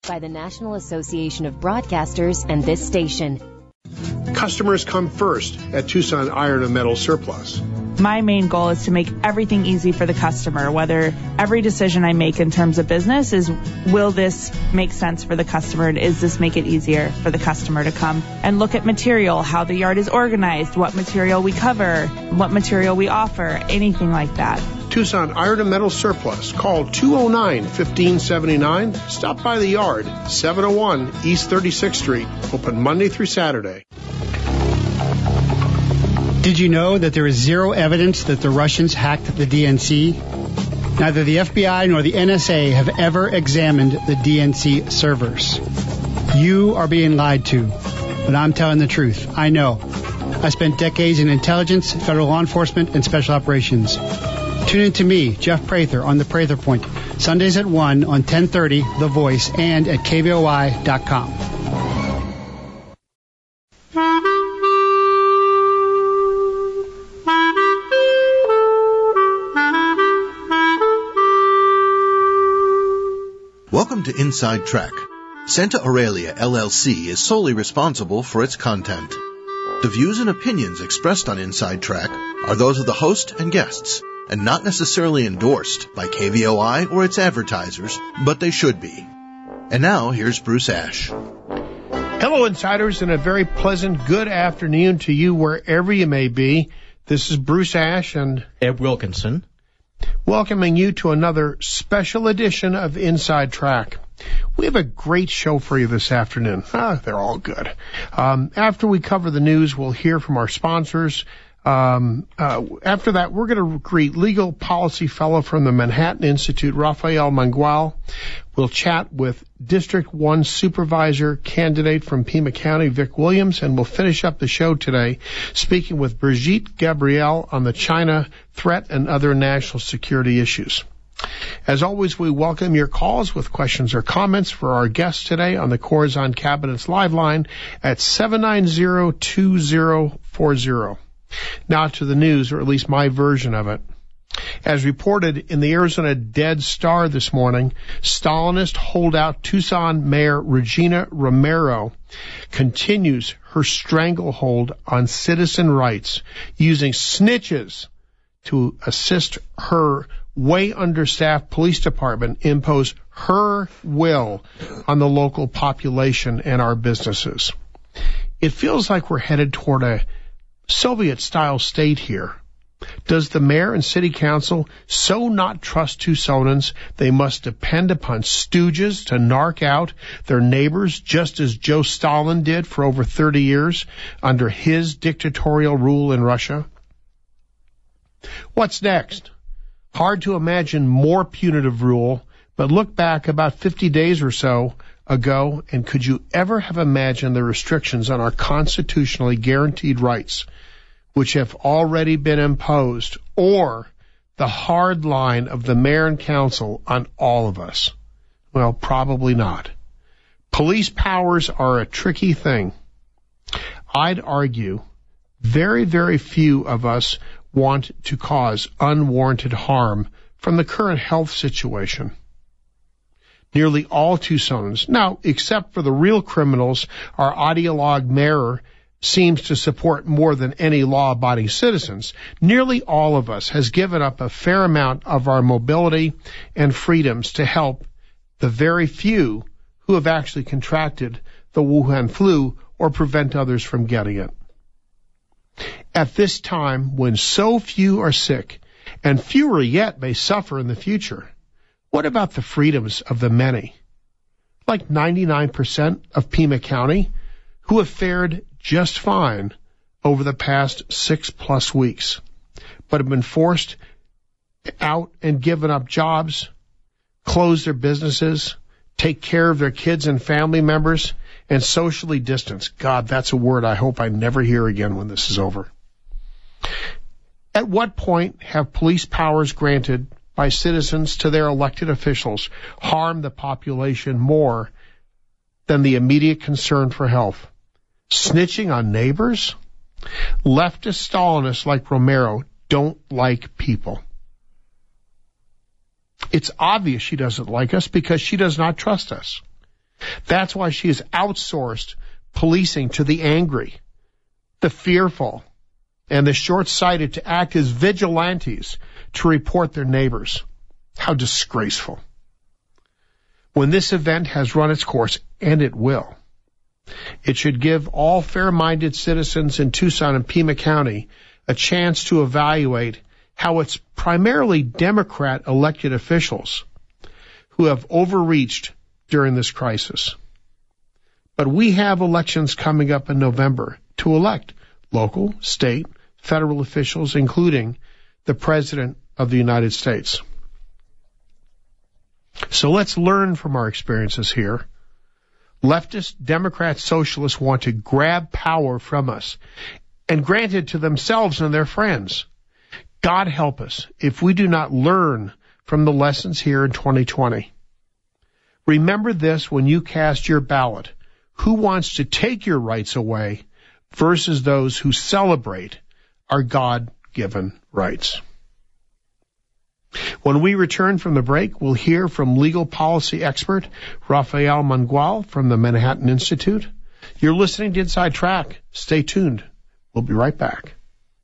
by the National Association of Broadcasters and this station. Customers come first at Tucson Iron and Metal Surplus. My main goal is to make everything easy for the customer, whether every decision I make in terms of business is, will this make sense for the customer, and is this make it easier for the customer to come and look at material, how the yard is organized, what material we cover, what material we offer, anything like that. Tucson Iron and Metal Surplus. Call 209-1579. Stop by the yard, 701 East 36th Street. Open Monday through Saturday. Did you know that there is zero evidence that the Russians hacked the DNC? Neither the FBI nor the NSA have ever examined the DNC servers. You are being lied to, but I'm telling the truth. I know. I spent decades in intelligence, federal law enforcement, and special operations. Tune in to me, Jeff Prather, on The Prather Point, Sundays at 1 on 1030 The Voice and at KVOI.com. Welcome to Inside Track. Santa Aurelia LLC is solely responsible for its content. The views and opinions expressed on Inside Track are those of the host and guests, and not necessarily endorsed by KVOI or its advertisers, but they should be. And now, here's Bruce Ash. Hello, Insiders, and a very pleasant good afternoon to you wherever you may be. This is Bruce Ash and Ed Wilkinson, welcoming you to another special edition of Inside Track. We have a great show for you this afternoon. They're all good. After we cover the news, we'll hear from our sponsors. After that, we're going to greet legal policy fellow from the Manhattan Institute, Rafael Mangual. We'll chat with District 1 Supervisor candidate from Pima County, Vic Williams, and we'll finish up the show today speaking with Brigitte Gabriel on the China threat and other national security issues. As always, we welcome your calls with questions or comments for our guests today on the Corazon Cabinets live line at 790-2040. Now to the news, or at least my version of it. As reported in the Arizona Dead Star this morning, Stalinist holdout Tucson Mayor Regina Romero continues her stranglehold on citizen rights, using snitches to assist her way understaffed police department impose her will on the local population and our businesses. It feels like we're headed toward a Soviet-style state here. Does the mayor and city council so not trust Tucsonans they must depend upon stooges to narc out their neighbors, just as Joe Stalin did for over 30 years under his dictatorial rule in Russia? What's next? Hard to imagine more punitive rule, but look back about 50 days or so ago, and could you ever have imagined the restrictions on our constitutionally guaranteed rights, which have already been imposed, or the hard line of the mayor and council on all of us? Well, probably not. Police powers are a tricky thing. I'd argue very, very few of us want to cause unwarranted harm from the current health situation. Nearly all Tucsonans, now except for the real criminals, our ideologue mayor seems to support more than any law-abiding citizens, nearly all of us has given up a fair amount of our mobility and freedoms to help the very few who have actually contracted the Wuhan flu or prevent others from getting it. At this time, when so few are sick, and fewer yet may suffer in the future, what about the freedoms of the many? Like 99% of Pima County, who have fared just fine over the past 6+ weeks, but have been forced out and given up jobs, close their businesses, take care of their kids and family members, and socially distance. God, that's a word I hope I never hear again when this is over. At what point have police powers granted by citizens to their elected officials harm the population more than the immediate concern for health? Snitching on neighbors? Leftist Stalinists like Romero don't like people. It's obvious she doesn't like us because she does not trust us. That's why she has outsourced policing to the angry, the fearful, and the short-sighted to act as vigilantes to report their neighbors. How disgraceful. When this event has run its course, and it will, it should give all fair-minded citizens in Tucson and Pima County a chance to evaluate how it's primarily Democrat elected officials who have overreached during this crisis. But we have elections coming up in November to elect local, state, federal officials, including the President of the United States. So let's learn from our experiences here. Leftists, Democrats, socialists want to grab power from us and grant it to themselves and their friends. God help us if we do not learn from the lessons here in 2020. Remember this when you cast your ballot. Who wants to take your rights away versus those who celebrate our God-given rights? When we return from the break, we'll hear from legal policy expert Rafael Mangual from the Manhattan Institute. You're listening to Inside Track. Stay tuned. We'll be right back.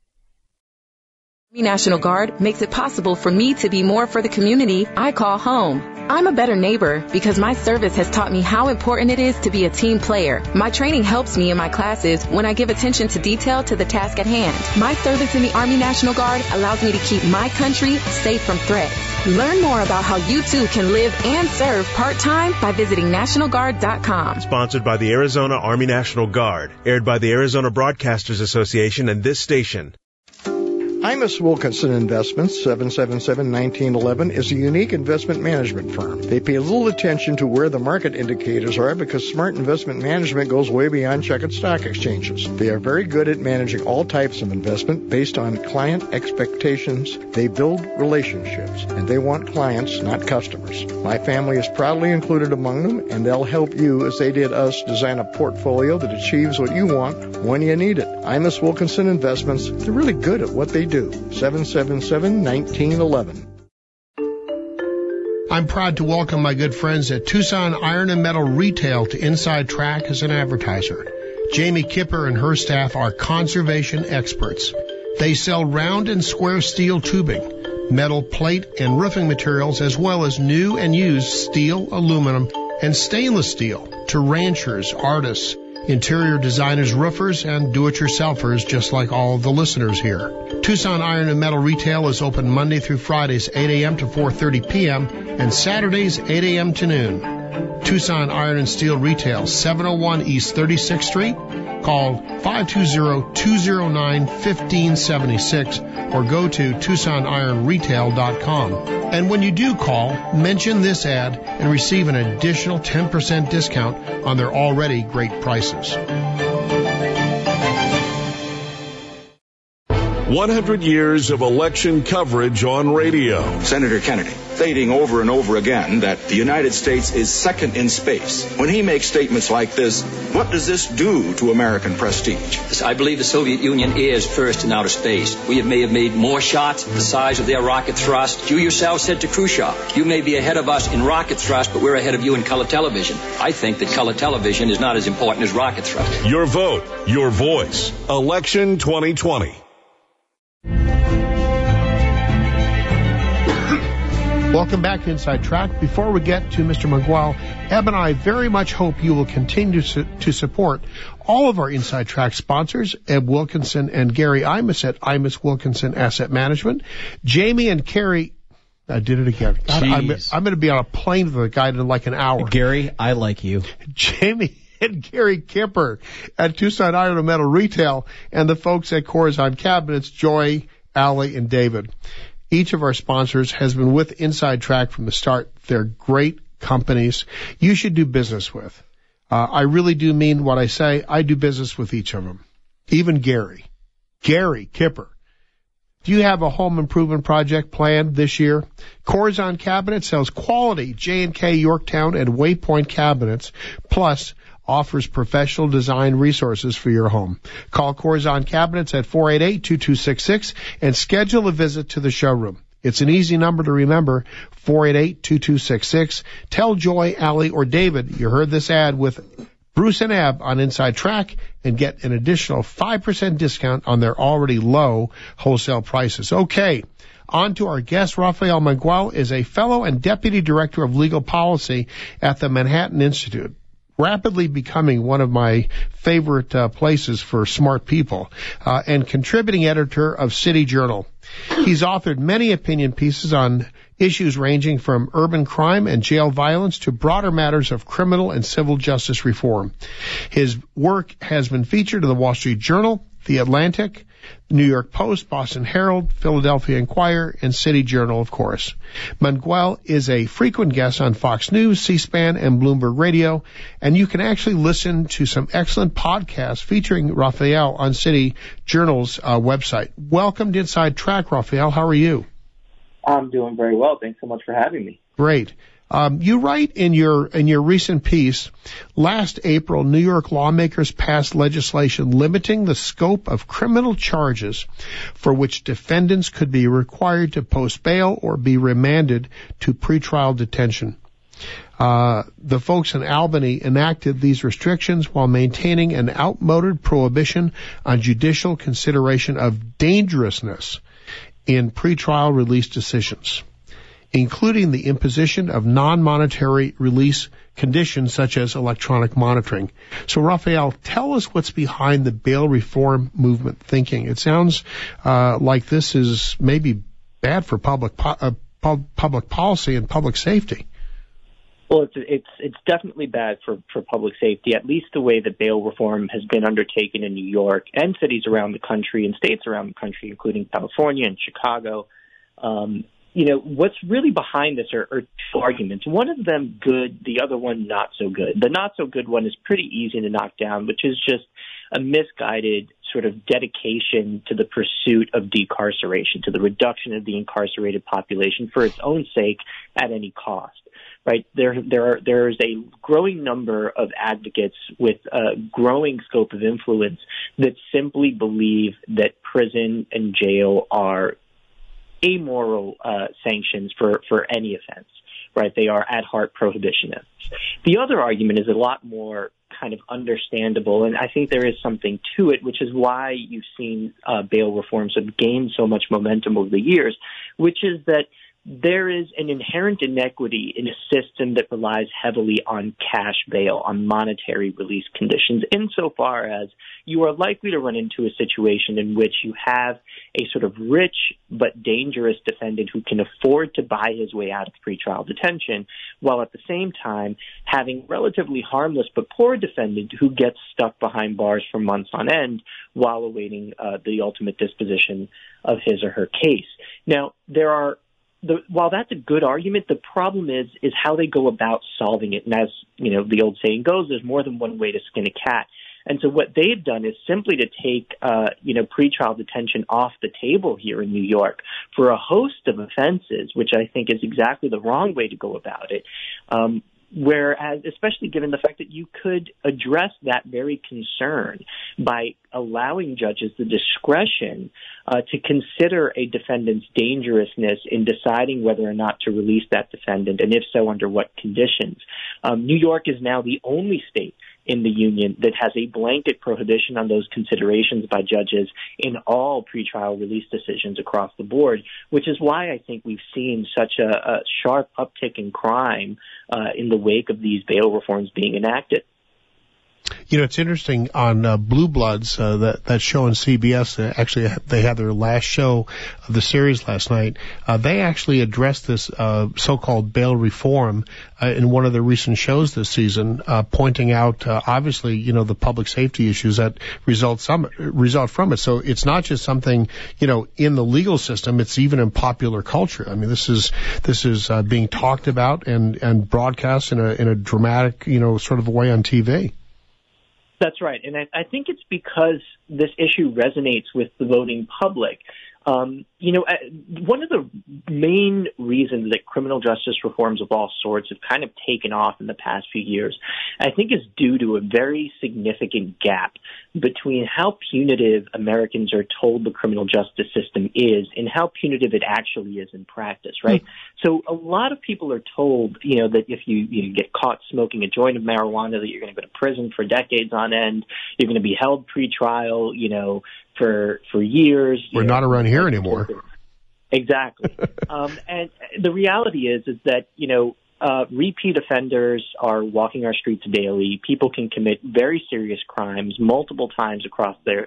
Army National Guard makes it possible for me to be more for the community I call home. I'm a better neighbor because my service has taught me how important it is to be a team player. My training helps me in my classes when I give attention to detail to the task at hand. My service in the Army National Guard allows me to keep my country safe from threats. Learn more about how you too can live and serve part-time by visiting NationalGuard.com. Sponsored by the Arizona Army National Guard. Aired by the Arizona Broadcasters Association and this station. Imus Wilkinson Investments, 777-1911, is a unique investment management firm. They pay little attention to where the market indicators are because smart investment management goes way beyond checkered stock exchanges. They are very good at managing all types of investment based on client expectations. They build relationships, and they want clients, not customers. My family is proudly included among them, and they'll help you, as they did us, design a portfolio that achieves what you want when you need it. Imus Wilkinson Investments, they're really good at what they do. 777-1911. I'm proud to welcome my good friends at Tucson Iron and Metal Retail to Inside Track as an advertiser. Jamie Kipper and her staff are conservation experts. They sell round and square steel tubing, metal plate and roofing materials, as well as new and used steel, aluminum, and stainless steel to ranchers, artists, interior designers, roofers, and do-it-yourselfers, just like all of the listeners here. Tucson Iron and Metal Retail is open Monday through Fridays, 8 a.m. to 4:30 p.m., and Saturdays, 8 a.m. to noon. Tucson Iron and Steel Retail, 701 East 36th Street. Call 520-209-1576 or go to TucsonIronRetail.com. And when you do call, mention this ad and receive an additional 10% discount on their already great prices. 100 years of election coverage on radio. Senator Kennedy, stating over and over again that the United States is second in space. When he makes statements like this, what does this do to American prestige? I believe the Soviet Union is first in outer space. We may have made more shots the size of their rocket thrust. You yourself said to Khrushchev, you may be ahead of us in rocket thrust, but we're ahead of you in color television. I think that color television is not as important as rocket thrust. Your vote, your voice. Election 2020. Welcome back to Inside Track. Before we get to Mr. Mangual, Eb and I very much hope you will continue to support all of our Inside Track sponsors, Eb Wilkinson and Gary Imus at Imus Wilkinson Asset Management. Jamie and Carrie, I did it again. I'm going to be on a plane with a guy in like an hour. Gary, I like you. Jamie and Gary Kipper at Tucson Iron and Metal Retail, and the folks at Corazon Cabinets, Joy, Allie, and David. Each of our sponsors has been with Inside Track from the start. They're great companies you should do business with. I really do mean what I say. I do business with each of them. Even Gary Kipper. Do you have a home improvement project planned this year? Corazon Cabinets sells quality J&K, Yorktown, and Waypoint cabinets, plus offers professional design resources for your home. Call Corazon Cabinets at 488-2266 and schedule a visit to the showroom. It's an easy number to remember, 488-2266. Tell Joy, Allie, or David you heard this ad with Bruce and Ab on Inside Track and get an additional 5% discount on their already low wholesale prices. Okay, on to our guest. Rafael Mangual is a fellow and deputy director of legal policy at the Manhattan Institute, rapidly becoming one of my favorite places for smart people, and contributing editor of City Journal. He's authored many opinion pieces on issues ranging from urban crime and jail violence to broader matters of criminal and civil justice reform. His work has been featured in the Wall Street Journal, The Atlantic, New York Post, Boston Herald, Philadelphia Inquirer, and City Journal, of course. Mangual is a frequent guest on Fox News, C-SPAN, and Bloomberg Radio, and you can actually listen to some excellent podcasts featuring Rafael on City Journal's website. Welcome to Inside Track, Rafael. How are you? I'm doing very well. Thanks so much for having me. Great. You write in your recent piece, last April, New York lawmakers passed legislation limiting the scope of criminal charges for which defendants could be required to post bail or be remanded to pretrial detention. The folks in Albany enacted these restrictions while maintaining an outmoded prohibition on judicial consideration of dangerousness in pretrial release decisions, including the imposition of non-monetary release conditions such as electronic monitoring. So, Rafael, tell us what's behind the bail reform movement thinking. It sounds like this is maybe bad for public policy and public safety. Well, it's definitely bad for public safety, at least the way that bail reform has been undertaken in New York and cities around the country and states around the country, including California and Chicago. What's really behind this are two arguments. One of them good, the other one not so good. The not so good one is pretty easy to knock down, which is just a misguided sort of dedication to the pursuit of decarceration, to the reduction of the incarcerated population for its own sake at any cost. Right? There's a growing number of advocates with a growing scope of influence that simply believe that prison and jail are amoral sanctions for any offense, right? They are at heart prohibitionists. The other argument is a lot more kind of understandable, and I think there is something to it, which is why you've seen bail reforms have gained so much momentum over the years, which is that there is an inherent inequity in a system that relies heavily on cash bail, on monetary release conditions, insofar as you are likely to run into a situation in which you have a sort of rich but dangerous defendant who can afford to buy his way out of pretrial detention, while at the same time having relatively harmless but poor defendant who gets stuck behind bars for months on end while awaiting the ultimate disposition of his or her case. Now, while that's a good argument, the problem is how they go about solving it. And as the old saying goes, there's more than one way to skin a cat. And so what they've done is simply to take, pretrial detention off the table here in New York for a host of offenses, which I think is exactly the wrong way to go about it. Whereas, especially given the fact that you could address that very concern by allowing judges the discretion to consider a defendant's dangerousness in deciding whether or not to release that defendant, and if so, under what conditions. New York is now the only state in the union that has a blanket prohibition on those considerations by judges in all pretrial release decisions across the board, which is why I think we've seen such a sharp uptick in crime in the wake of these bail reforms being enacted. It's interesting on Blue Bloods, that show on CBS. Actually, they had their last show of the series last night. They actually addressed this so-called bail reform in one of the recent shows this season, pointing out obviously the public safety issues that result from it. So it's not just something in the legal system; it's even in popular culture. I mean, this is being talked about and broadcast in a dramatic sort of way on TV. That's right. And I think it's because this issue resonates with the voting public. One of the main reasons that criminal justice reforms of all sorts have kind of taken off in the past few years, I think, is due to a very significant gap between how punitive Americans are told the criminal justice system is and how punitive it actually is in practice, right? So a lot of people are told, that if you get caught smoking a joint of marijuana, that you're going to go to prison for decades on end, you're going to be held pre-trial, for years. We're not around here anymore. Exactly. And the reality is that, repeat offenders are walking our streets daily. People can commit very serious crimes multiple times across a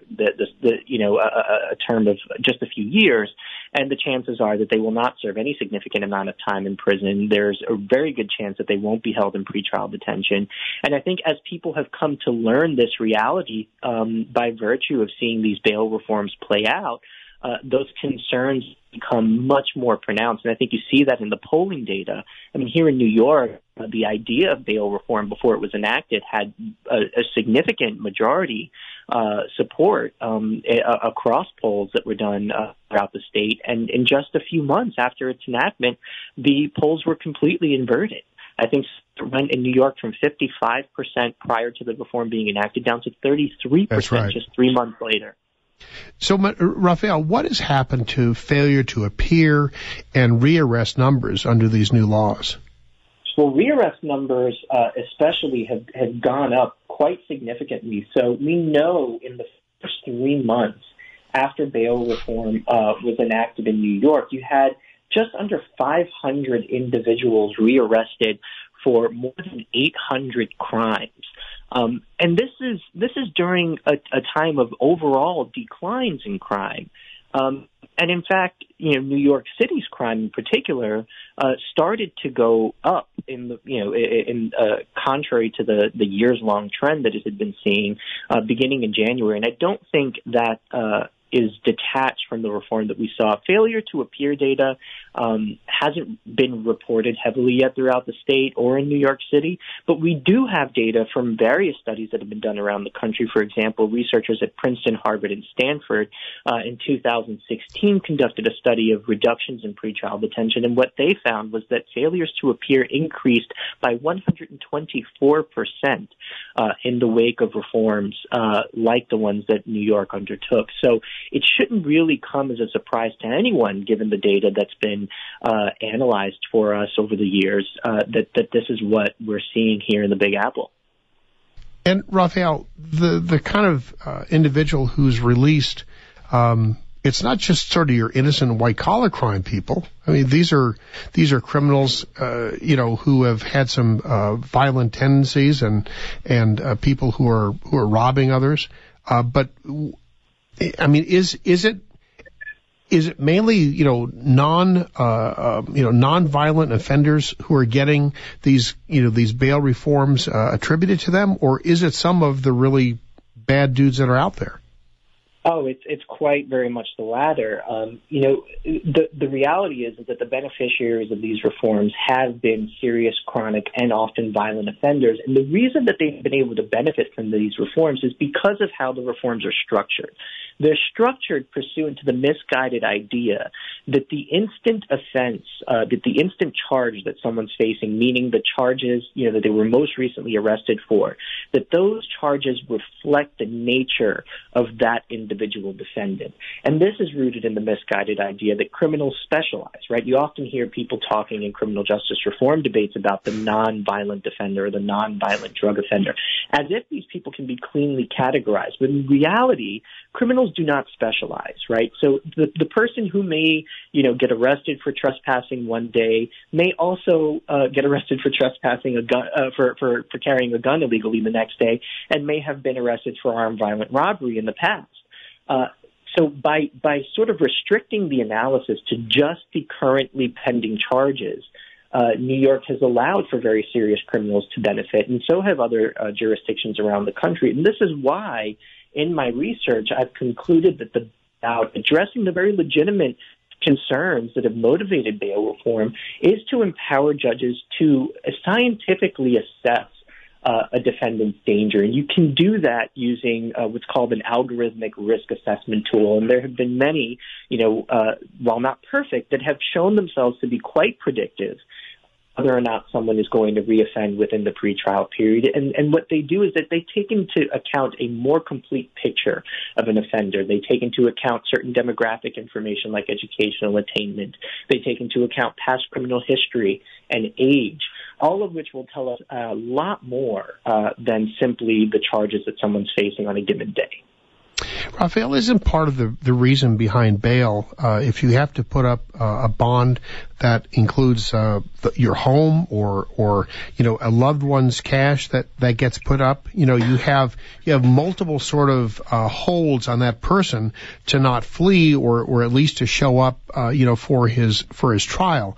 term of just a few years, and the chances are that they will not serve any significant amount of time in prison. There's a very good chance that they won't be held in pretrial detention. And I think as people have come to learn this reality by virtue of seeing these bail reforms play out, those concerns become much more pronounced. And I think you see that in the polling data. I mean, here in New York, the idea of bail reform before it was enacted had a significant majority support across polls that were done throughout the state. And in just a few months after its enactment, the polls were completely inverted. I think it went in New York from 55% prior to the reform being enacted down to 33% just 3 months later. So, Raphael, what has happened to failure to appear and rearrest numbers under these new laws? Well, rearrest numbers especially have gone up quite significantly. So we know in the first 3 months after bail reform was enacted in New York, you had just under 500 individuals rearrested for more than 800 crimes. And this is during a time of overall declines in crime. And in fact, New York City's crime in particular started to go up contrary to the years-long trend that it had been seeing beginning in January. And I don't think that is detached from the reform that we saw. Failure to appear data hasn't been reported heavily yet throughout the state or in New York City, but we do have data from various studies that have been done around the country. For example, researchers at Princeton, Harvard, and Stanford in 2016 conducted a study of reductions in pretrial detention, and what they found was that failures to appear increased by 124% in the wake of reforms like the ones that New York undertook. So it shouldn't really come as a surprise to anyone, given the data that's been analyzed for us over the years, that this is what we're seeing here in the Big Apple. And Raphael, the kind of individual who's released, it's not just sort of your innocent white collar crime people. I mean, these are criminals, who have had some violent tendencies and people who are robbing others. But I mean, is it mainly non-violent offenders who are getting these bail reforms attributed to them, or is it some of the really bad dudes that are out there? Oh, it's quite very much the latter. The reality is that the beneficiaries of these reforms have been serious, chronic, and often violent offenders. And the reason that they've been able to benefit from these reforms is because of how the reforms are structured. They're structured pursuant to the misguided idea that the instant offense, that the instant charge that someone's facing, meaning the charges, that they were most recently arrested for, that those charges reflect the nature of that individual defendant. And this is rooted in the misguided idea that criminals specialize, right? You often hear people talking in criminal justice reform debates about the non-violent offender or the non-violent drug offender, as if these people can be cleanly categorized. But in reality, criminals do not specialize, right? So the person who may, get arrested for trespassing one day may also get arrested for trespassing a gun, for carrying a gun illegally the next day, and may have been arrested for armed violent robbery in the past. So by sort of restricting the analysis to just the currently pending charges, New York has allowed for very serious criminals to benefit, and so have other jurisdictions around the country. And this is why, in my research, I've concluded that about addressing the very legitimate concerns that have motivated bail reform is to empower judges to scientifically assess a defendant's danger. And you can do that using what's called an algorithmic risk assessment tool. And there have been many, while not perfect, that have shown themselves to be quite predictive whether or not someone is going to reoffend within the pretrial period. And what they do is that they take into account a more complete picture of an offender. They take into account certain demographic information like educational attainment. They take into account past criminal history and age, all of which will tell us a lot more than simply the charges that someone's facing on a given day. Raphael, isn't part of the reason behind bail, if you have to put up a bond that includes your home or a loved one's cash that gets put up, you have multiple sort of holds on that person to not flee or at least to show up for his trial.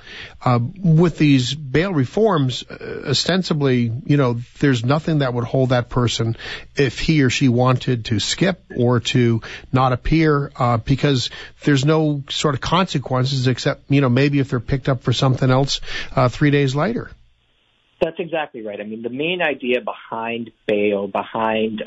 With these bail reforms, ostensibly, there's nothing that would hold that person if he or she wanted to skip or to not appear, because there's no sort of consequences except, maybe if they're picked up for something else 3 days later. That's exactly right. I mean, the main idea behind bail, behind,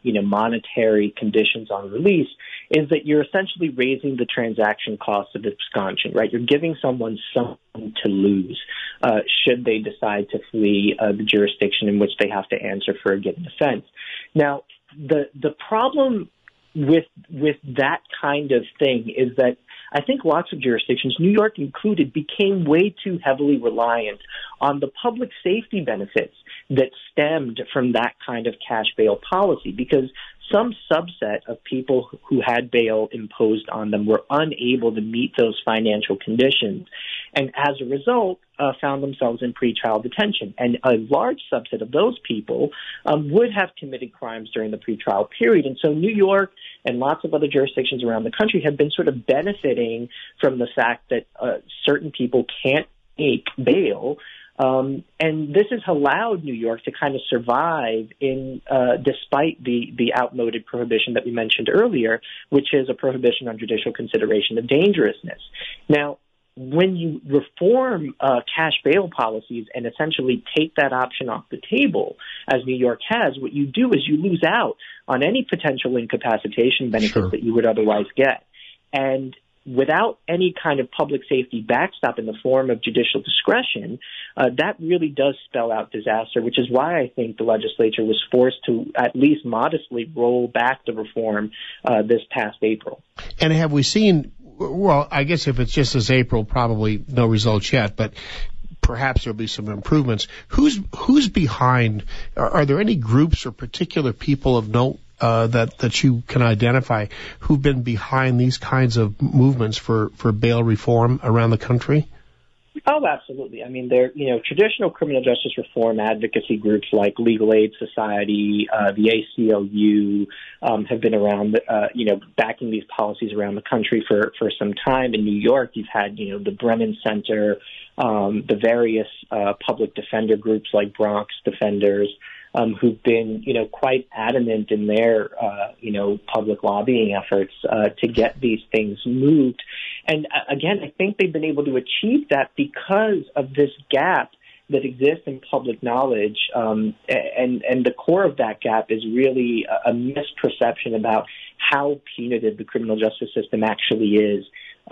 monetary conditions on release is that you're essentially raising the transaction cost of absconsion, right? You're giving someone something to lose should they decide to flee the jurisdiction in which they have to answer for a given offense. Now, the problem with that kind of thing is that I think lots of jurisdictions, New York included, became way too heavily reliant on the public safety benefits that stemmed from that kind of cash bail policy, because some subset of people who had bail imposed on them were unable to meet those financial conditions, and as a result found themselves in pretrial detention. And a large subset of those people would have committed crimes during the pretrial period. And so New York and lots of other jurisdictions around the country have been sort of benefiting from the fact that certain people can't take bail. And this has allowed New York to kind of survive despite the outmoded prohibition that we mentioned earlier, which is a prohibition on judicial consideration of dangerousness. Now, when you reform cash bail policies and essentially take that option off the table, as New York has, what you do is you lose out on any potential incapacitation benefits that you would otherwise get. And without any kind of public safety backstop in the form of judicial discretion, that really does spell out disaster, which is why I think the legislature was forced to at least modestly roll back the reform this past April. And have we seen, well, I guess if it's just this April, probably no results yet, but perhaps there'll be some improvements. Who's behind? Are there any groups or particular people of note that you can identify who've been behind these kinds of movements for bail reform around the country? Oh, absolutely. I mean, there, traditional criminal justice reform advocacy groups like Legal Aid Society, the ACLU, have been around, backing these policies around the country for some time. In New York, you've had, the Brennan Center, the various public defender groups like Bronx Defenders, who've been, quite adamant in their, public lobbying efforts to get these things moved. And again, I think they've been able to achieve that because of this gap that exists in public knowledge. And the core of that gap is really a misperception about how punitive the criminal justice system actually is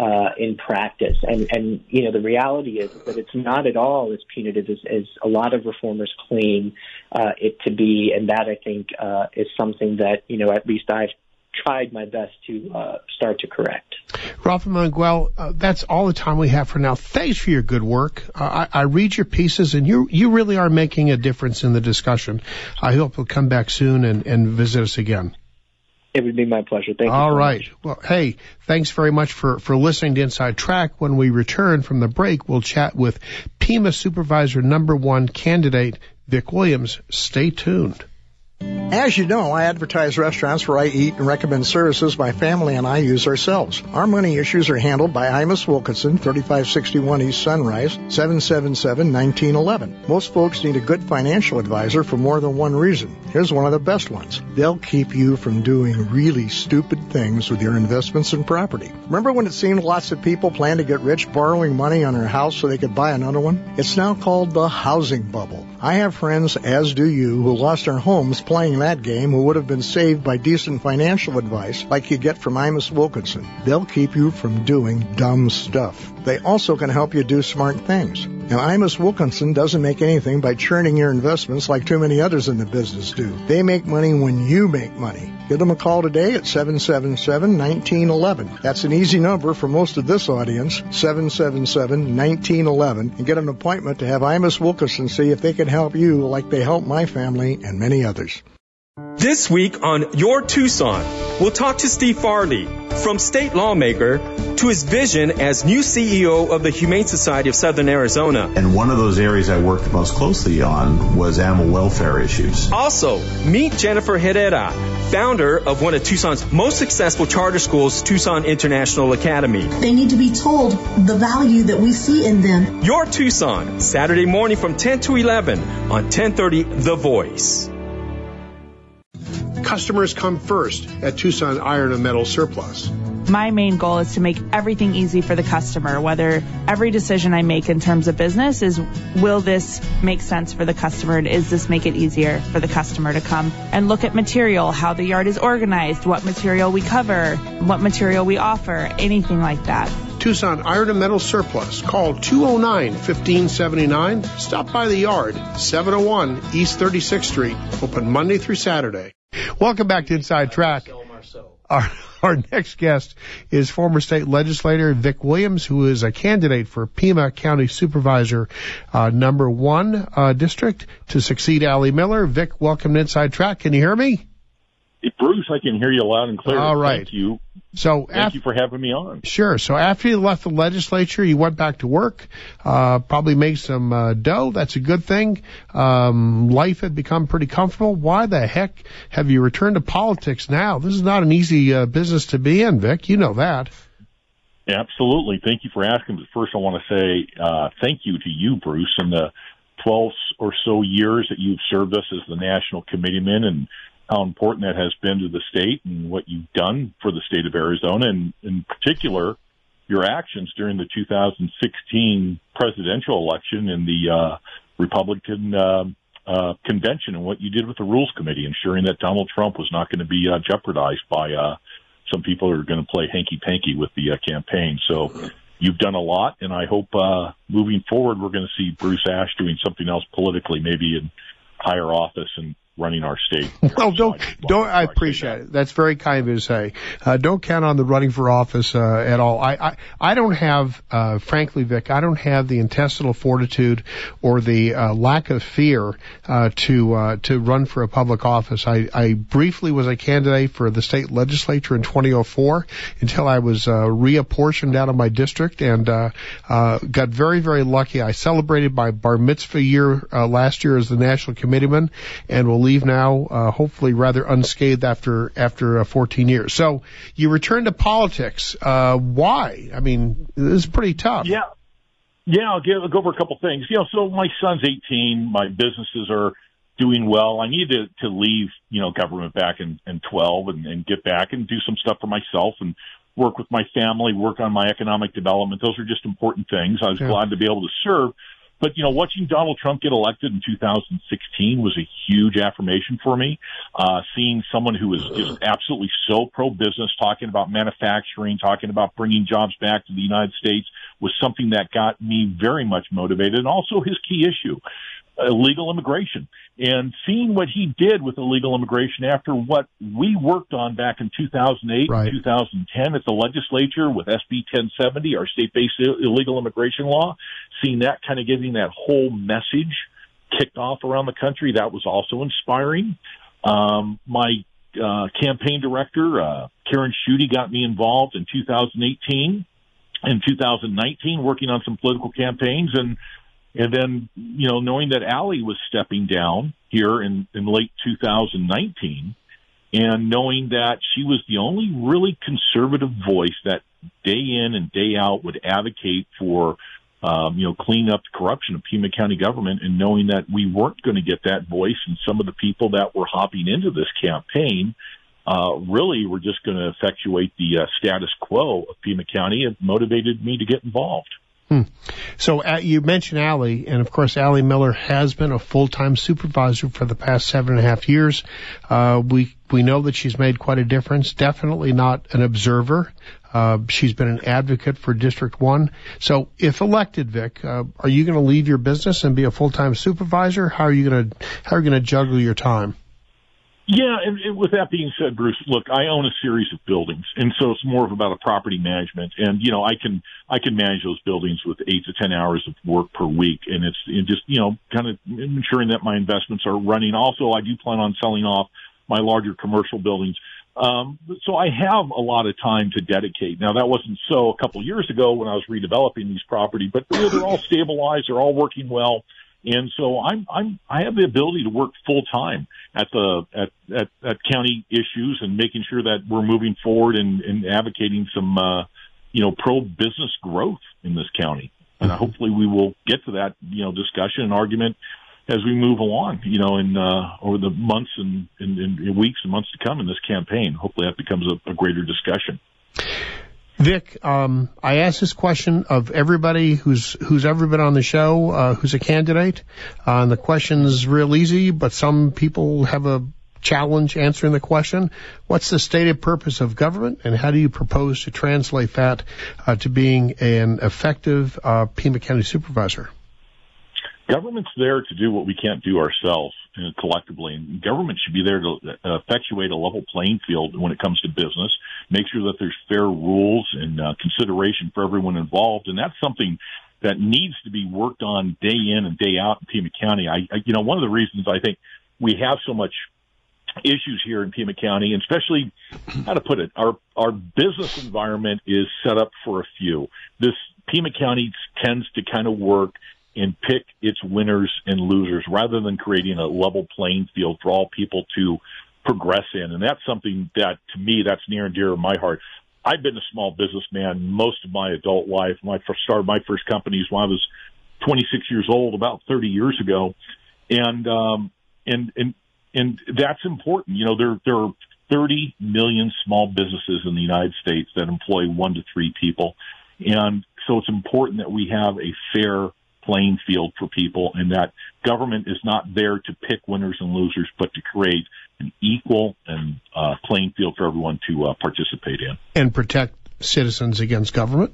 in practice. And the reality is that it's not at all as punitive as a lot of reformers claim it to be. And that, I think, is something that, at least I've tried my best to start to correct. Rafa Mangual, that's all the time we have for now. Thanks for your good work. I read your pieces, and you really are making a difference in the discussion. I hope you'll come back soon and visit us again. It would be my pleasure. Thank you. All right. Well, hey, thanks very much for listening to Inside Track. When we return from the break, we'll chat with Pima Supervisor #1 candidate Vic Williams. Stay tuned. As you know, I advertise restaurants where I eat and recommend services my family and I use ourselves. Our money issues are handled by Imus Wilkinson, 3561 East Sunrise, 777-1911. Most folks need a good financial advisor for more than one reason. Here's one of the best ones. They'll keep you from doing really stupid things with your investments and property. Remember when it seemed lots of people planned to get rich borrowing money on their house so they could buy another one? It's now called the housing bubble. I have friends, as do you, who lost their homes playing that game who would have been saved by decent financial advice like you get from Imus Wilkinson. They'll keep you from doing dumb stuff. They also can help you do smart things. Now, Imus Wilkinson doesn't make anything by churning your investments like too many others in the business do. They make money when you make money. Give them a call today at 777-1911. That's an easy number for most of this audience, 777-1911, and get an appointment to have Imus Wilkinson see if they can help you like they help my family and many others. This week on Your Tucson, we'll talk to Steve Farley, from state lawmaker to his vision as new CEO of the Humane Society of Southern Arizona. And one of those areas I worked most closely on was animal welfare issues. Also, meet Jennifer Herrera, founder of one of Tucson's most successful charter schools, Tucson International Academy. They need to be told the value that we see in them. Your Tucson, Saturday morning from 10 to 11 on 1030 The Voice. Customers come first at Tucson Iron and Metal Surplus. My main goal is to make everything easy for the customer, whether every decision I make in terms of business is, will this make sense for the customer, and is this make it easier for the customer to come and look at material, how the yard is organized, what material we cover, what material we offer, anything like that. Tucson Iron and Metal Surplus. Call 209-1579. Stop by the yard, 701 East 36th Street. Open Monday through Saturday. Welcome back to Inside Track. Our next guest is former state legislator Vic Williams, who is a candidate for Pima County Supervisor number 1 district to succeed Allie Miller. Vic, welcome to Inside Track. Can you hear me? Hey, Bruce, I can hear you loud and clear. All right. Thank you. So Thank you for having me on. Sure. So after you left the legislature, you went back to work, probably made some dough. That's a good thing. Life had become pretty comfortable. Why the heck have you returned to politics now? This is not an easy business to be in, Vic. You know that. Absolutely. Thank you for asking. But first, I want to say thank you to you, Bruce, and the 12 or so years that you've served us as the national committeeman, and how important that has been to the state and what you've done for the state of Arizona, and in particular, your actions during the 2016 presidential election in the Republican convention, and what you did with the Rules Committee, ensuring that Donald Trump was not going to be jeopardized by some people who are going to play hanky-panky with the campaign. So you've done a lot, and I hope moving forward we're going to see Bruce Ashe doing something else politically, maybe in higher office and running our state. Well, don't. I appreciate it. That's very kind of you to say. Don't count on the running for office at all. I don't have, frankly, Vic, I don't have the intestinal fortitude or the lack of fear to run for a public office. I briefly was a candidate for the state legislature in 2004 until I was reapportioned out of my district, and got very, very lucky. I celebrated my bar mitzvah year last year as the national committeeman, and will leave now, hopefully rather unscathed after 14 years. So you return to politics. Why? I mean, this is pretty tough. Yeah, I'll go over a couple things. So my son's 18. My businesses are doing well. I needed to leave, government back in 12 and get back and do some stuff for myself and work with my family, work on my economic development. Those are just important things. I was glad to be able to serve. But, watching Donald Trump get elected in 2016 was a huge affirmation for me. Seeing someone who was just absolutely so pro-business, talking about manufacturing, talking about bringing jobs back to the United States, was something that got me very much motivated. And also his key issue, illegal immigration. And seeing what he did with illegal immigration after what we worked on back in 2008 and 2010 at the legislature with SB 1070, our state-based illegal immigration law, seeing that kind of getting that whole message kicked off around the country, that was also inspiring. My campaign director, Karen Schutte, got me involved in 2018 and 2019 working on some political campaigns, and then, knowing that Allie was stepping down here in late 2019, and knowing that she was the only really conservative voice that day in and day out would advocate for, cleaning up the corruption of Pima County government, and knowing that we weren't going to get that voice, and some of the people that were hopping into this campaign really were just going to effectuate the status quo of Pima County, it motivated me to get involved. So you mentioned Allie, and of course Allie Miller has been a full-time supervisor for the past 7.5 years. We know that she's made quite a difference, definitely not an observer. She's been an advocate for District 1. So if elected, Vic, are you going to leave your business and be a full-time supervisor? How are you going to juggle your time? Yeah, and with that being said, Bruce, look, I own a series of buildings, and so it's more of about a property management. And I can manage those buildings with 8 to 10 hours of work per week, and it's just kind of ensuring that my investments are running. Also, I do plan on selling off my larger commercial buildings, so I have a lot of time to dedicate. Now, that wasn't so a couple of years ago when I was redeveloping these properties, but they're all stabilized, they're all working well. And so I have the ability to work full time at county issues and making sure that we're moving forward and advocating some, pro business growth in this county. And hopefully we will get to that, discussion and argument as we move along, over the months and weeks and months to come in this campaign. Hopefully that becomes a greater discussion. Vic, I asked this question of everybody who's ever been on the show, who's a candidate. And the question is real easy, but some people have a challenge answering the question. What's the stated purpose of government, and how do you propose to translate that to being an effective Pima County supervisor? Government's there to do what we can't do ourselves collectively, and government should be there to effectuate a level playing field when it comes to business, make sure that there's fair rules and consideration for everyone involved, and that's something that needs to be worked on day in and day out in Pima County. One of the reasons I think we have so much issues here in Pima County, and especially, how to put it, our business environment is set up for a few. This Pima County tends to kind of work and pick its winners and losers rather than creating a level playing field for all people to progress in. And that's something that, to me, that's near and dear to my heart. I've been a small businessman most of my adult life. I started my first companies when I was 26 years old, about 30 years ago. And that's important. There are 30 million small businesses in the United States that employ 1 to 3 people. And so it's important that we have a fair playing field for people, and that government is not there to pick winners and losers, but to create an equal and playing field for everyone to participate in. And protect citizens against government?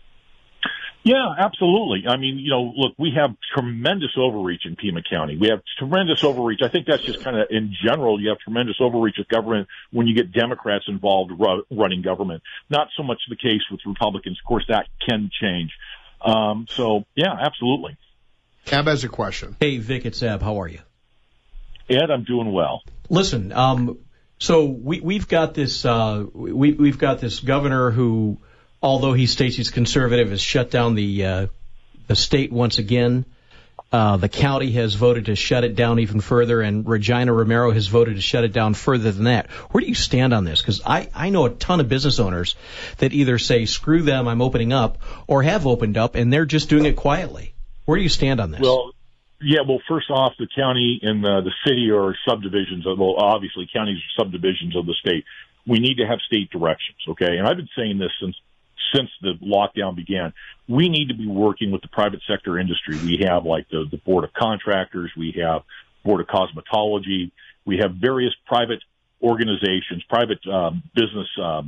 Yeah, absolutely. I mean, look, we have tremendous overreach in Pima County. We have tremendous overreach. I think that's just kind of, in general, you have tremendous overreach of government when you get Democrats involved running government. Not so much the case with Republicans. Of course, that can change. Yeah, absolutely. Ab has a question. Hey, Vic, it's Ab. How are you? Ed, I'm doing well. Listen, so we've got this we've got this governor who, although he states he's conservative, has shut down the state once again. The county has voted to shut it down even further, and Regina Romero has voted to shut it down further than that. Where do you stand on this? Because I know a ton of business owners that either say, screw them, I'm opening up, or have opened up, and they're just doing it quietly. Where do you stand on this? Well, first off, the county and the city are subdivisions. Obviously, counties are subdivisions of the state. We need to have state directions, okay? And I've been saying this since the lockdown began. We need to be working with the private sector industry. We have like the Board of Contractors, we have Board of Cosmetology, we have various private organizations, private business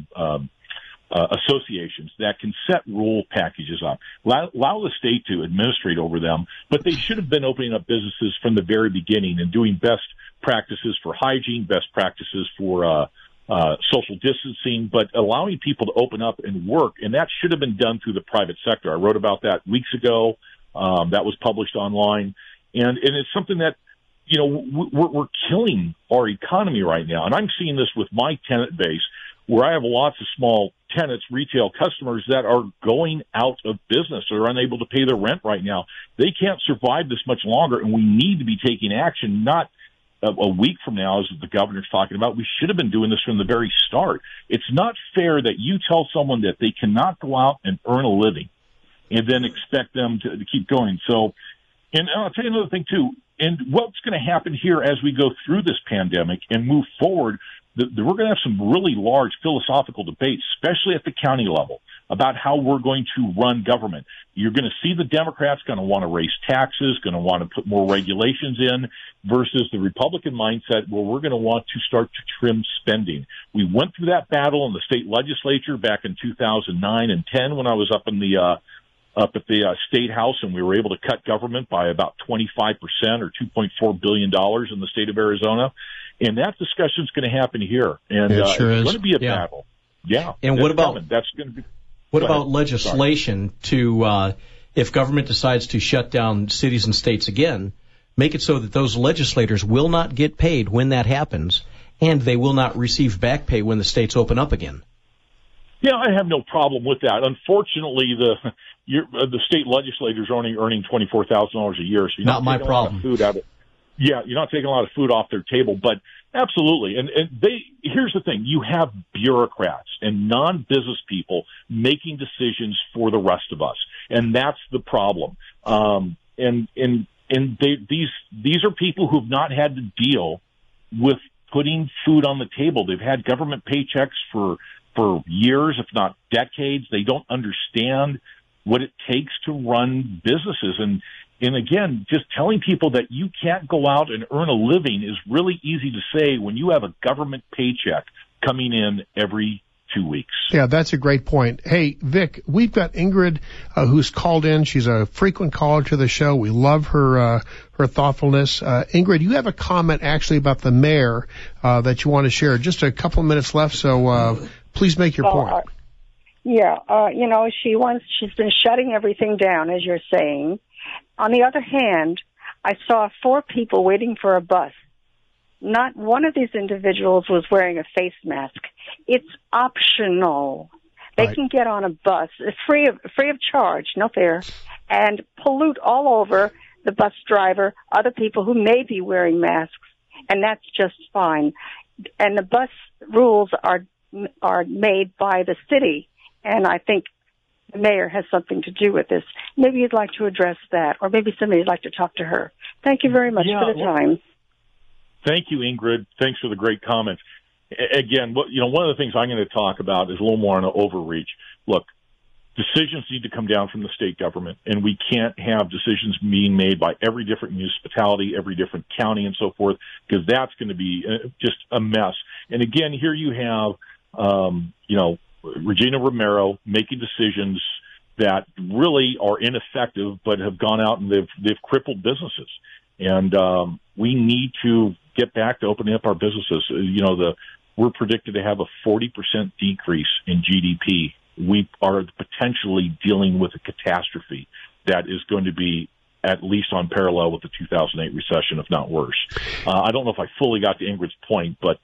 associations that can set rule packages up, allow the state to administrate over them, but they should have been opening up businesses from the very beginning and doing best practices for hygiene, best practices for social distancing, but allowing people to open up and work, and that should have been done through the private sector. I wrote about that weeks ago. That was published online, and it's something that, we're killing our economy right now. And I'm seeing this with my tenant base, where I have lots of small tenants, retail customers that are going out of business or unable to pay their rent right now. They can't survive this much longer, and we need to be taking action, not a week from now, as the governor's talking about, we should have been doing this from the very start. It's not fair that you tell someone that they cannot go out and earn a living and then expect them to keep going. So, and I'll tell you another thing, too. And what's going to happen here as we go through this pandemic and move forward, we're going to have some really large philosophical debates, especially at the county level, about how we're going to run government. You're going to see the Democrats going to want to raise taxes, going to want to put more regulations in, versus the Republican mindset where we're going to want to start to trim spending. We went through that battle in the state legislature back in 2009 and 10 when I was up at the State House, and we were able to cut government by about 25% or $2.4 billion in the state of Arizona. And that discussion is going to happen here. And it's going to be a battle. Yeah. And what about that's going to be? What about legislation to, if government decides to shut down cities and states again, make it so that those legislators will not get paid when that happens, and they will not receive back pay when the states open up again? Yeah, I have no problem with that. Unfortunately, the state legislators are only earning $24,000 a year, so you're not my problem. Food out of, yeah, you're not taking a lot of food off their table, but absolutely. And here's the thing: you have bureaucrats and non-business people making decisions for the rest of us, and that's the problem. These are people who've not had to deal with putting food on the table. They've had government paychecks for years, if not decades. They don't understand what it takes to run businesses. And again, just telling people that you can't go out and earn a living is really easy to say when you have a government paycheck coming in every 2 weeks. Yeah, that's a great point. Hey, Vic, we've got Ingrid who's called in. She's a frequent caller to the show. We love her thoughtfulness. Ingrid, you have a comment actually about the mayor that you want to share. Just a couple of minutes left, so please make your point. She's been shutting everything down, as you're saying. On the other hand, I saw 4 people waiting for a bus. Not one of these individuals was wearing a face mask. It's optional. They can get on a bus. It's free of charge, no fare, and pollute all over the bus driver, other people who may be wearing masks, and that's just fine. And the bus rules are made by the city, and I think the mayor has something to do with this. Maybe you'd like to address that, or maybe somebody'd like to talk to her. Thank you very much for the time. Thank you, Ingrid. Thanks for the great comments. Again, one of the things I'm going to talk about is a little more on an overreach. Look, decisions need to come down from the state government, and we can't have decisions being made by every different municipality, every different county, and so forth, because that's going to be just a mess. And again, here you have, Regina Romero making decisions that really are ineffective, but have gone out and they've crippled businesses. And we need to get back to opening up our businesses. We're predicted to have a 40% decrease in GDP. We are potentially dealing with a catastrophe that is going to be at least on parallel with the 2008 recession, if not worse. I don't know if I fully got to Ingrid's point, but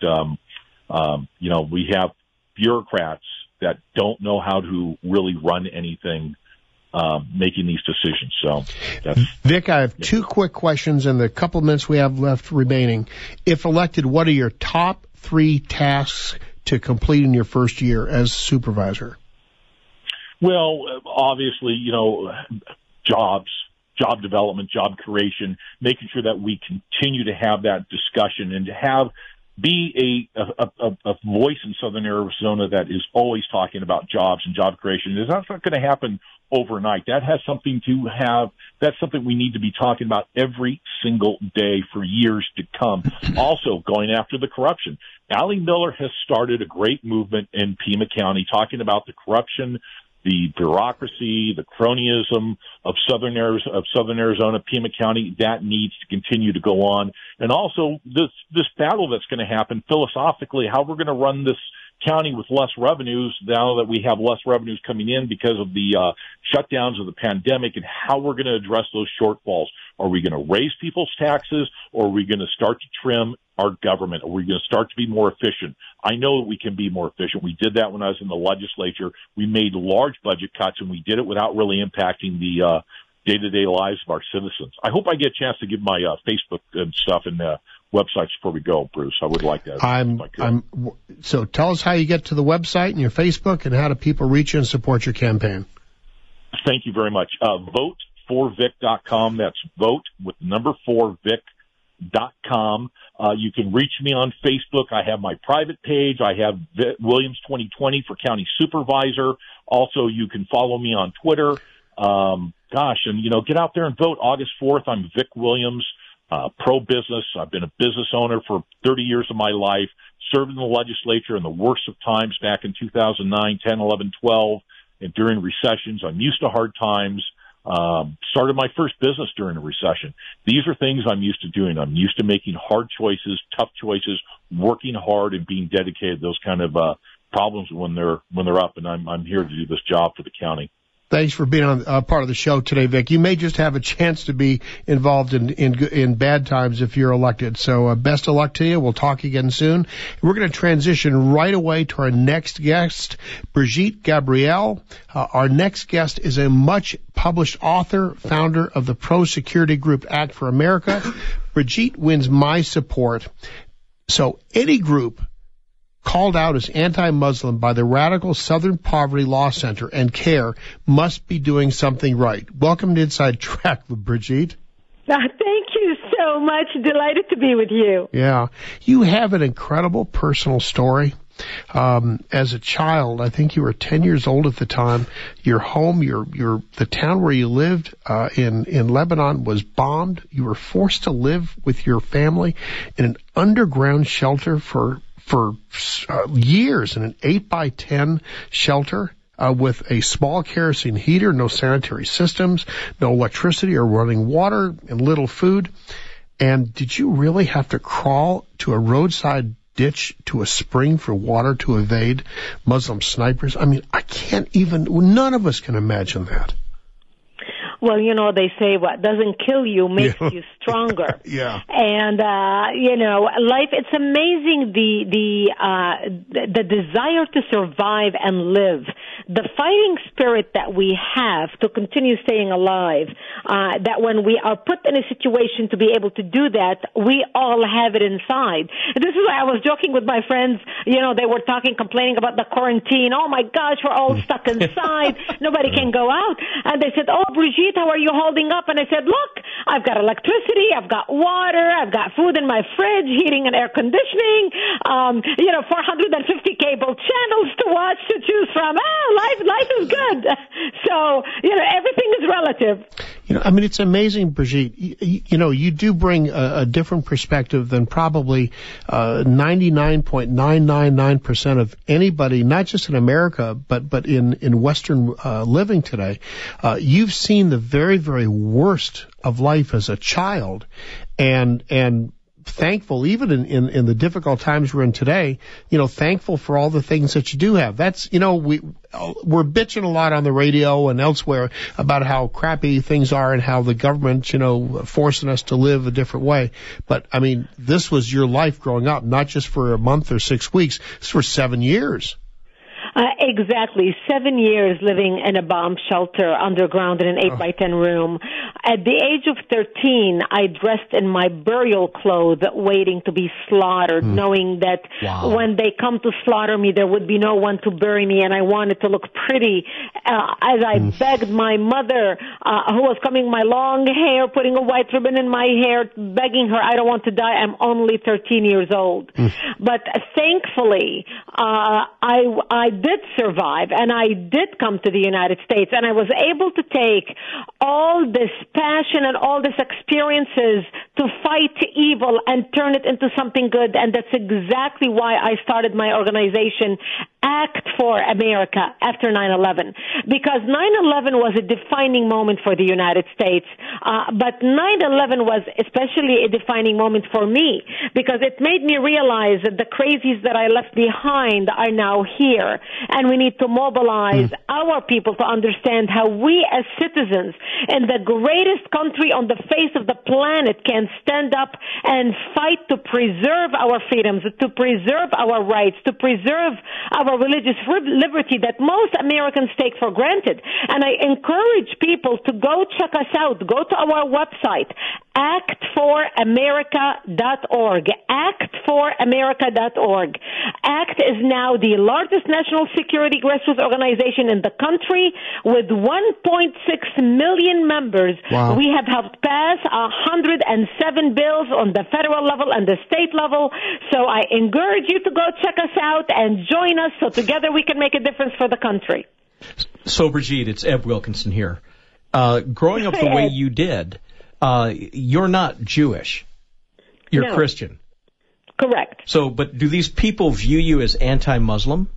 we have bureaucrats that don't know how to really run anything, making these decisions. So, Vic, I have 2 quick questions in the couple minutes we have left remaining. If elected, what are your top 3 tasks to complete in your first year as supervisor? Well, obviously, jobs, job development, job creation, making sure that we continue to have that discussion and to be a voice in Southern Arizona that is always talking about jobs and job creation. That's not going to happen overnight. That's something we need to be talking about every single day for years to come. Also, going after the corruption. Allie Miller has started a great movement in Pima County talking about the corruption, the bureaucracy, the cronyism of Southern Arizona, Pima County. That needs to continue to go on. And also this battle that's going to happen philosophically, how we're going to run this county with less revenues now that we have less revenues coming in because of the shutdowns of the pandemic, and how we're going to address those shortfalls. Are we going to raise people's taxes, or are we going to start to trim our government? Are we going to start to be more efficient? I know that we can be more efficient. We did that when I was in the legislature. We made large budget cuts, and we did it without really impacting the day-to-day lives of our citizens. I hope I get a chance to give my Facebook and stuff, and websites before we go, Bruce. I would like that. So tell us how you get to the website and your Facebook, and how do people reach you and support your campaign? Thank you very much. Vote4Vic.com. That's vote with number 4Vic.com. You can reach me on Facebook. I have my private page. I have Williams 2020 for county supervisor. Also, you can follow me on Twitter. Get out there and vote. August 4th, I'm Vic Williams, pro-business. I've been a business owner for 30 years of my life, served in the legislature in the worst of times back in 2009, 10, 11, 12, and during recessions. I'm used to hard times. Started my first business during a recession. These are things I'm used to doing. I'm used to making hard choices, tough choices, working hard, and being dedicated to those kind of problems when they're up. And I'm here to do this job for the county. Thanks for being on part of the show today, Vic. You may just have a chance to be involved in bad times if you're elected. So best of luck to you. We'll talk again soon. We're going to transition right away to our next guest, Brigitte Gabriel. Our next guest is a much published author, founder of the pro-security group Act for America. Brigitte wins my support. So any group called out as anti-Muslim by the Radical Southern Poverty Law Center and CARE must be doing something right. Welcome to Inside Track, Brigitte. Thank you so much. Delighted to be with you. Yeah. You have an incredible personal story. As a child, I think you were 10 years old at the time. Your home, the town where you lived in Lebanon was bombed. You were forced to live with your family in an underground shelter for years, in an 8x10 shelter with a small kerosene heater, no sanitary systems, no electricity or running water, and little food. And did you really have to crawl to a roadside ditch to a spring for water to evade Muslim snipers? I mean, none of us can imagine that. Well, they say what doesn't kill you makes you stronger. Yeah. And, life, it's amazing the desire to survive and live, the fighting spirit that we have to continue staying alive, that when we are put in a situation to be able to do that, we all have it inside. This is why I was joking with my friends, they were complaining about the quarantine. Oh my gosh, we're all stuck inside. Nobody can go out. And they said, oh, Brigitte, how are you holding up? And I said, look, I've got electricity, I've got water, I've got food in my fridge, heating and air conditioning, 450 cable channels to watch, to choose from. Life is good. So, everything is relative. It's amazing, Brigitte. You do bring a different perspective than probably 99.999% of anybody, not just in America, but in Western living today. You've seen the very, very worst of life as a child, and thankful, even in the difficult times we're in today, thankful for all the things that you do have. That's, we're bitching a lot on the radio and elsewhere about how crappy things are and how the government, forcing us to live a different way. But, this was your life growing up, not just for a month or 6 weeks. This for 7 years. Exactly. 7 years living in a bomb shelter underground in an 8x10 room. At the age of 13, I dressed in my burial clothes waiting to be slaughtered, knowing that when they come to slaughter me, there would be no one to bury me, and I wanted to look pretty as I begged my mother, who was combing my long hair, putting a white ribbon in my hair, begging her, I don't want to die. I'm only 13 years old. But thankfully, I did survive, and I did come to the United States, and I was able to take all this passion and all these experiences to fight evil and turn it into something good, and that's exactly why I started my organization, Act for America, after 9/11, because 9/11 was a defining moment for the United States, but 9/11 was especially a defining moment for me, because it made me realize that the crazies that I left behind are now here, and we need to mobilize our people to understand how we as citizens in the greatest country on the face of the planet can stand up and fight to preserve our freedoms, to preserve our rights, to preserve our our religious liberty that most Americans take for granted. And I encourage people to go check us out. Go to our website, actforamerica.org. actforamerica.org. ACT is now the largest national security grassroots organization in the country with 1.6 million members. Wow. We have helped pass 107 bills on the federal level and the state level. So I encourage you to go check us out and join us so together we can make a difference for the country. So, Brigitte, it's Eb Wilkinson here. Growing up the way you did, you're not Jewish. You're Christian. Correct. So, but do these people view you as anti-Muslim?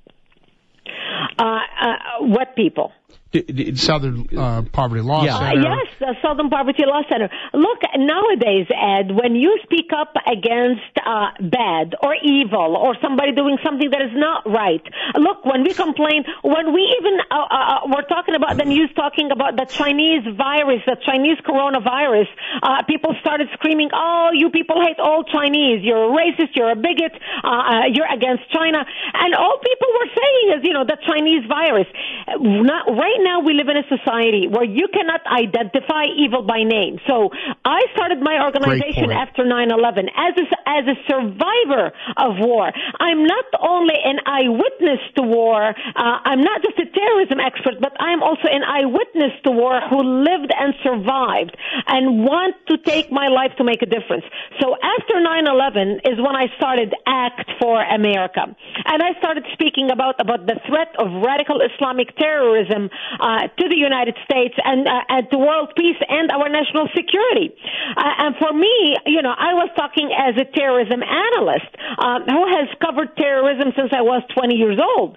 What people? Southern Poverty Law Center. Yes, the Southern Poverty Law Center. Look, nowadays, Ed, when you speak up against bad or evil or somebody doing something that is not right, look, when we complain, when we even were talking about the news, talking about the Chinese virus, the Chinese coronavirus, people started screaming, oh, you people hate all Chinese, you're a racist, you're a bigot, you're against China. And all people were saying is, the Chinese virus. Right now we live in a society where you cannot identify evil by name. So I started my organization after 9/11 as a survivor of war. I'm not only an eyewitness to war, I'm not just a terrorism expert, but I'm also an eyewitness to war who lived and survived and want to take my life to make a difference. So after 9/11 is when I started ACT for America. And I started speaking about the threat of radical Islamic terrorism to the United States and to world peace and our national security. And for me, I was talking as a terrorism analyst who has covered terrorism since I was 20 years old.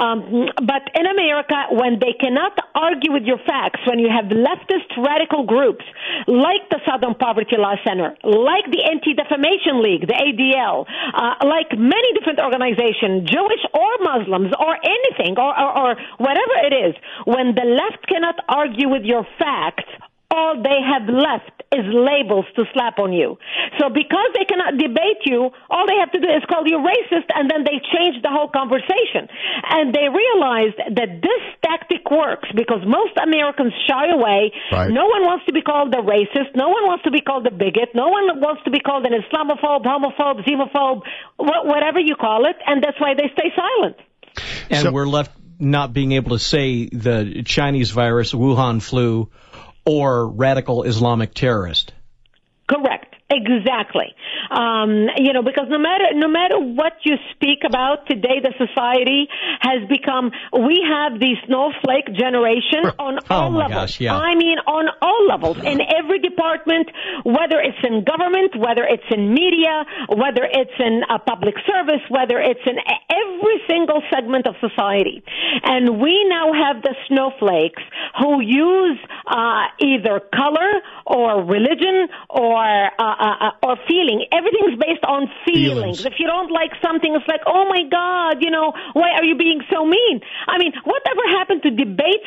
But in America, when they cannot argue with your facts, when you have leftist radical groups like the Southern Poverty Law Center, like the Anti-Defamation League, the ADL, like many different organizations, Jewish or Muslims or anything or whatever it is, when the left cannot argue with your facts, all they have left is labels to slap on you. So because they cannot debate you, all they have to do is call you racist, and then they change the whole conversation. And they realized that this tactic works because most Americans shy away. Right. No one wants to be called a racist. No one wants to be called a bigot. No one wants to be called an Islamophobe, homophobe, xenophobe, whatever you call it, and that's why they stay silent. And we're left not being able to say the Chinese virus, Wuhan flu, or radical Islamic terrorist. Correct. Exactly. Because no matter what you speak about today, the society has become, we have the snowflake generation on all levels. Gosh, yeah. I mean, on all levels, in every department, whether it's in government, whether it's in media, whether it's in public service, whether it's in every single segment of society. And we now have the snowflakes who use either color or religion or feeling. Everything's based on feelings. If you don't like something, it's like, oh my God, why are you being so mean? I mean, whatever happened to debates,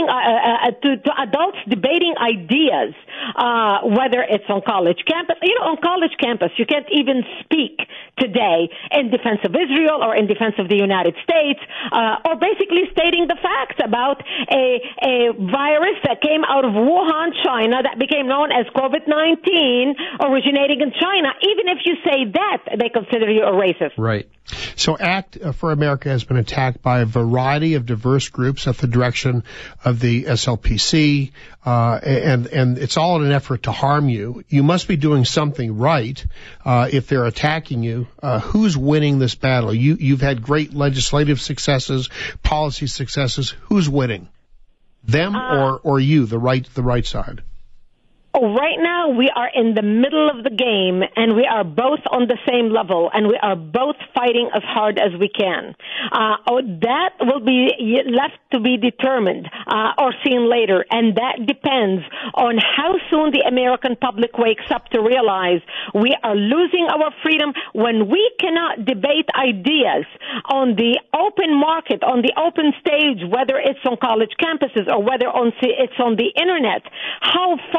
to adults debating ideas, whether it's on college campus. On college campus, you can't even speak today in defense of Israel or in defense of the United States, or basically stating the facts about a virus that came out of Wuhan, China, that became known as COVID-19, originating in China. Even if you say that, they consider you a racist. Right. So ACT for America has been attacked by a variety of diverse groups at the direction of the SLPC, and it's all in an effort to harm you. You must be doing something right if they're attacking you. Who's winning this battle? You've had great legislative successes, policy successes. Who's winning? Them or you, the right side? Right now, we are in the middle of the game, and we are both on the same level, and we are both fighting as hard as we can. That will be left to be determined or seen later, and that depends on how soon the American public wakes up to realize we are losing our freedom when we cannot debate ideas on the open market, on the open stage, whether it's on college campuses or whether it's on the Internet. How far are we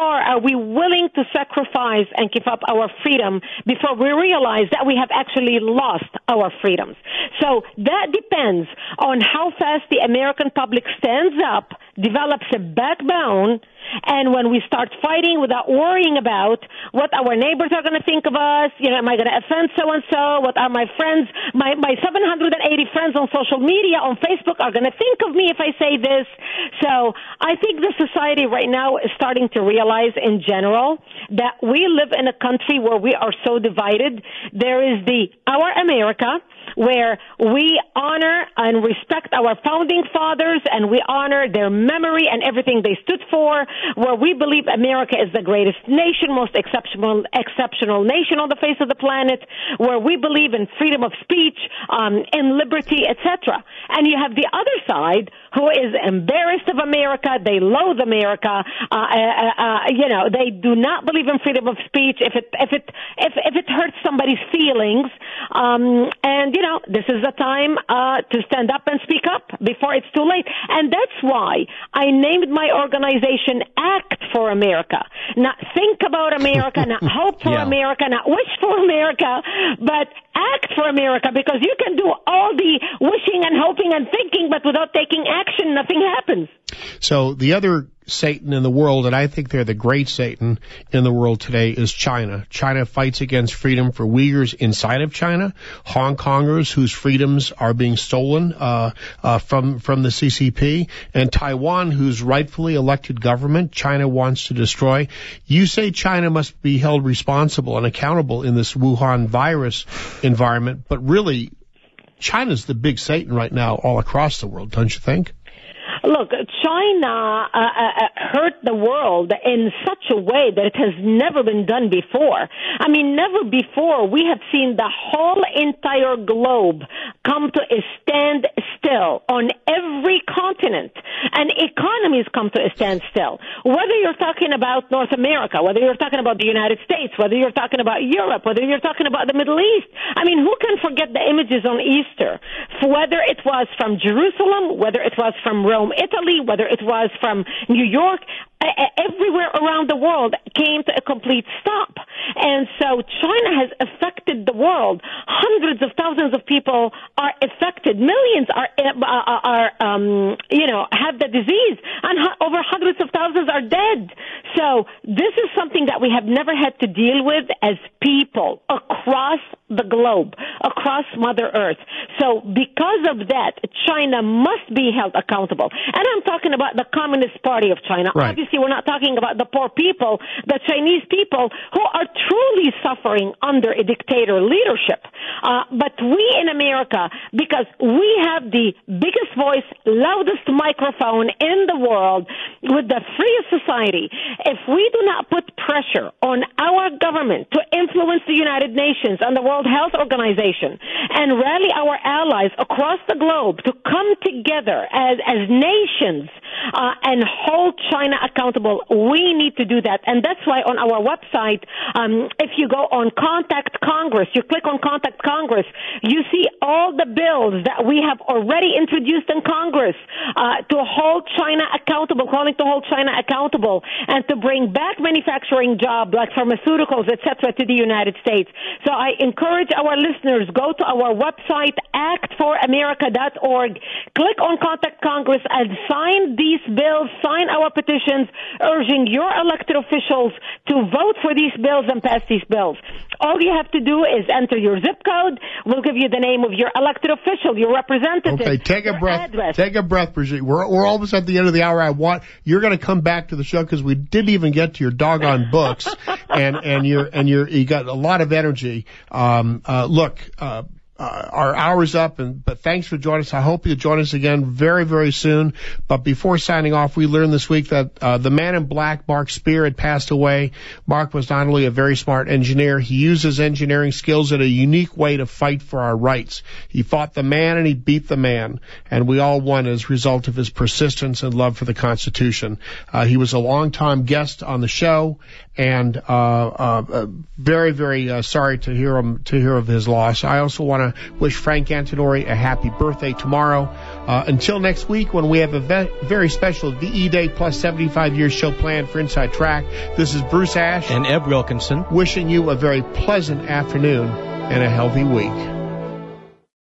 we willing to sacrifice and give up our freedom before we realize that we have actually lost our freedoms? So that depends on how fast the American public stands up, develops a backbone, and when we start fighting without worrying about what our neighbors are going to think of us, am I going to offend so-and-so? What are my friends, my 780 friends on social media, on Facebook, are going to think of me if I say this? So I think the society right now is starting to realize in general that we live in a country where we are so divided. There is our America, where we honor and respect our founding fathers and we honor their memory and everything they stood for, where we believe America is the greatest nation, most exceptional nation on the face of the planet, where we believe in freedom of speech, in liberty, etc. And you have the other side who is embarrassed of America. They loathe America. They do not believe in freedom of speech if it hurts somebody's feelings. This is the time to stand up and speak up before it's too late. And that's why I named my organization Act for America. Not think about America, not hope for America, not wish for America, but act for America, because you can do all the wishing and hoping and thinking, but without taking action, nothing happens. So the other Satan in the world, and I think they're the great Satan in the world today, is China. China fights against freedom for Uyghurs inside of China, Hong Kongers whose freedoms are being stolen from the CCP, and Taiwan, whose rightfully elected government China wants to destroy. You say China must be held responsible and accountable in this Wuhan virus environment, but really, China's the big Satan right now all across the world, don't you think? Look, China hurt the world in such a way that it has never been done before. I mean, never before we have seen the whole entire globe come to a standstill on every continent, and economies come to a standstill. Whether you're talking about North America, whether you're talking about the United States, whether you're talking about Europe, whether you're talking about the Middle East. I mean, who can forget the images on Easter? Whether it was from Jerusalem, whether it was from Rome, Italy, whether it was from New York, everywhere around the world came to a complete stop. And so China has affected the world. Hundreds of thousands of people are affected. Millions have the disease, and over hundreds of thousands are dead. So this is something that we have never had to deal with as people across the globe, across Mother Earth. So because of that, China must be held accountable. And I'm talking about the Communist Party of China. Right. Obviously, we're not talking about the poor people, the Chinese people who are truly suffering under a dictator leadership. But we in America, because we have the biggest voice, loudest microphone in the world with the freest society, if we do not put pressure on our government to influence the United Nations and the World Health Organization and rally our allies across the globe to come together as nations and hold China accountable, we need to do that. And that's why on our website, if you go on Contact Congress, you click on Contact Congress, you see all the bills that we have already introduced in Congress to hold China accountable, calling to hold China accountable, and to bring back manufacturing jobs like pharmaceuticals, etc., to the United States. So I encourage our listeners, go to our website, actforamerica.org, click on Contact Congress, and sign these bills, sign our petitions, urging your elected officials to vote for these bills and pass these bills. All you have to do is enter your zip code. We'll give you the name of your elected official, your representative. Okay, take a breath. Address. Take a breath, Brigitte. We're almost at the end of the hour. You're going to come back to the show because we didn't even get to your doggone books, and you got a lot of energy. Our hour's up, but thanks for joining us. I hope you'll join us again very, very soon. But before signing off, we learned this week that the man in black, Mark Spear, had passed away. Mark was not only a very smart engineer, he used his engineering skills in a unique way to fight for our rights. He fought the man and he beat the man, and we all won as a result of his persistence and love for the Constitution. He was a longtime guest on the show, and very, very sorry to hear of his loss. I also want to to wish Frank Antinori a happy birthday tomorrow. Until next week, when we have a very special VE Day plus 75 years show planned for Inside Track, this is Bruce Ash and Eb Wilkinson wishing you a very pleasant afternoon and a healthy week.